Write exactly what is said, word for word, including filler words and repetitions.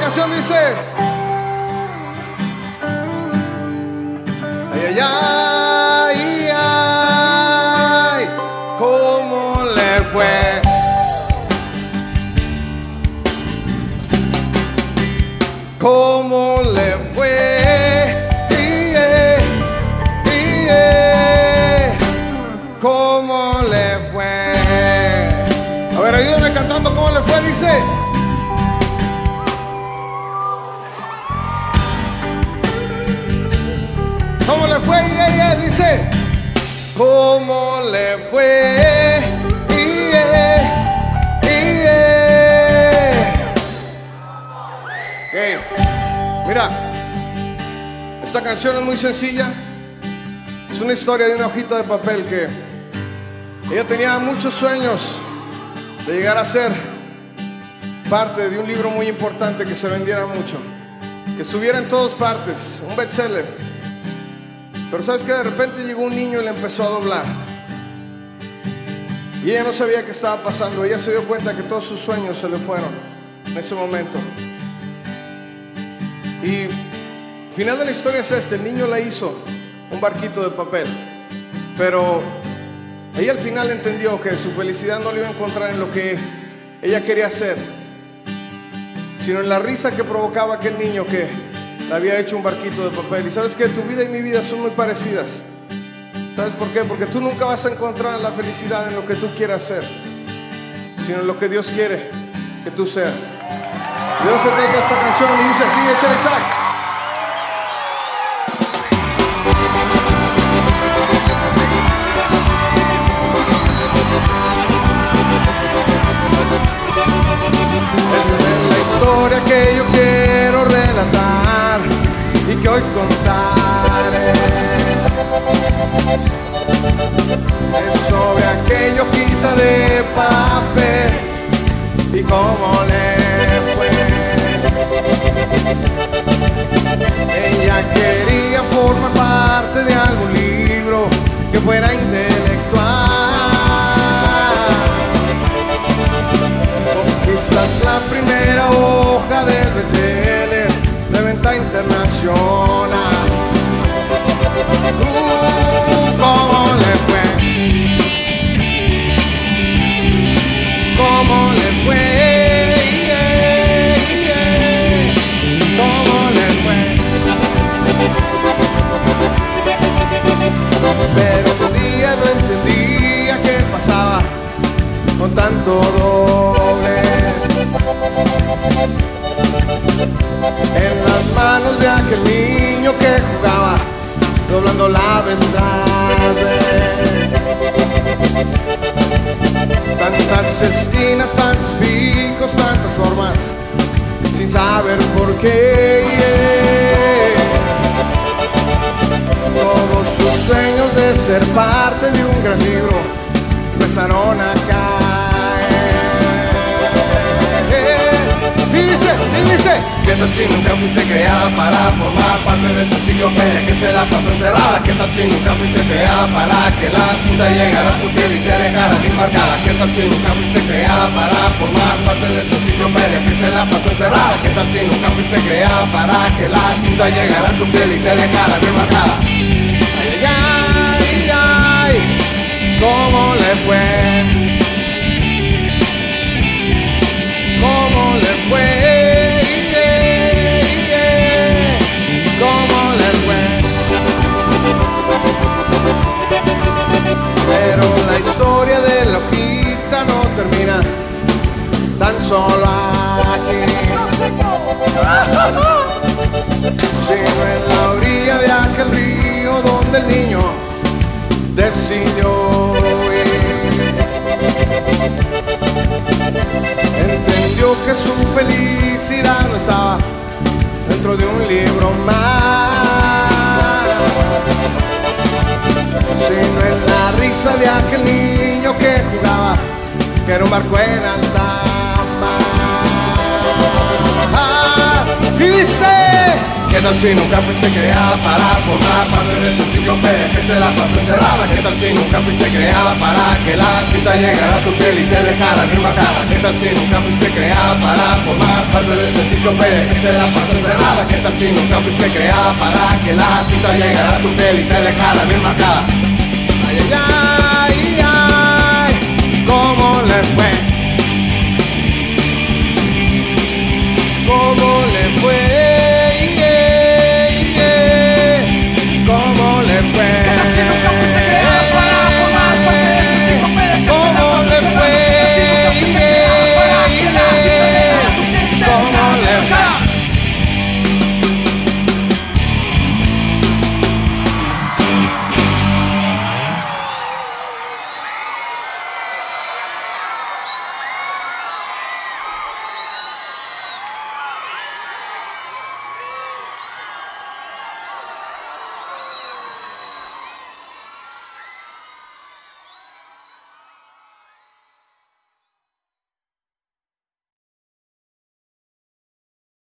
canción dice: ay, ay, ay, ay, ¿cómo le fue? ¿Cómo le fue? Yeah, yeah. ¿Cómo le fue? A ver, ayúdame cantando ¿cómo le fue? Dice: ¿cómo le fue? Yeah, yeah. Dice: ¿cómo le fue? Yeah, yeah. Okay. Mira, esta canción es muy sencilla. Es una historia de una hojita de papel que ella tenía muchos sueños de llegar a ser parte de un libro muy importante, que se vendiera mucho, que estuviera en todas partes, un bestseller. Pero sabes que de repente llegó un niño y le empezó a doblar, y ella no sabía qué estaba pasando. Ella se dio cuenta que todos sus sueños se le fueron en ese momento. Y el final de la historia es este: el niño le hizo un barquito de papel, pero ella al final entendió que su felicidad no la iba a encontrar en lo que ella quería hacer, sino en la risa que provocaba aquel niño que le había hecho un barquito de papel. Y sabes que tu vida y mi vida son muy parecidas. ¿Sabes por qué? Porque tú nunca vas a encontrar la felicidad en lo que tú quieras hacer, sino en lo que Dios quiere que tú seas. Dios se trata esta canción y dice así: échale sac. Que yo quiero relatar y que hoy contaré es sobre aquella hojita de papel y cómo le fue. Ella quería formar parte de algún libro que fuera intelectual, o quizás la primera hoja del bestseller de venta internacional. Uh, ¿Cómo le fue? ¿Cómo le fue? Yeah, yeah. ¿Cómo le fue? Pero un día no entendía qué pasaba con tanto doble en las manos de aquel niño que jugaba doblando la vestarde. Tantas esquinas, tantos picos, tantas formas, sin saber por qué. Todos sus sueños de ser parte de un gran libro empezaron a caer. Y dice, y dice: ¿qué tal si nunca fuiste creada para formar parte de esa enciclopedia que se la pasó encerrada? ¿Qué tal si nunca fuiste creada para que la tinta llegara a tu piel y te dejara bien marcada? ¿Qué tal si nunca fuiste creada para formar parte de esa enciclopedia que se la pasó encerrada? ¿Qué tal si nunca fuiste creada para que la tinta llegara a tu piel y te dejara bien marcada? Ay, ay, ay, ¿cómo le fue? ¿Cómo le fue? Yeah, yeah. ¿Cómo le fue? Pero la historia de la hojita no termina tan solo aquí, sino en la orilla de aquel río donde el niño decidió ir. Entendió que su felicidad no estaba dentro de un libro más, sino en la risa de aquel niño que jugaba, que era un barco en alta mar. Y dice: ¿Qué tal si nunca fuiste creada para formar parte de esa enciclopedia que se la pasa encerrada? ¿Qué tal si nunca fuiste creada para que la tinta llegara a tu piel y te dejara bien marcada? ¿Qué tal si nunca fuiste creada para formar parte de esa enciclopedia que se la pasa encerrada? ¿Qué tal si nunca fuiste creada para que la tinta llegara a tu piel y te dejara bien marcada? Ay, ay, ay.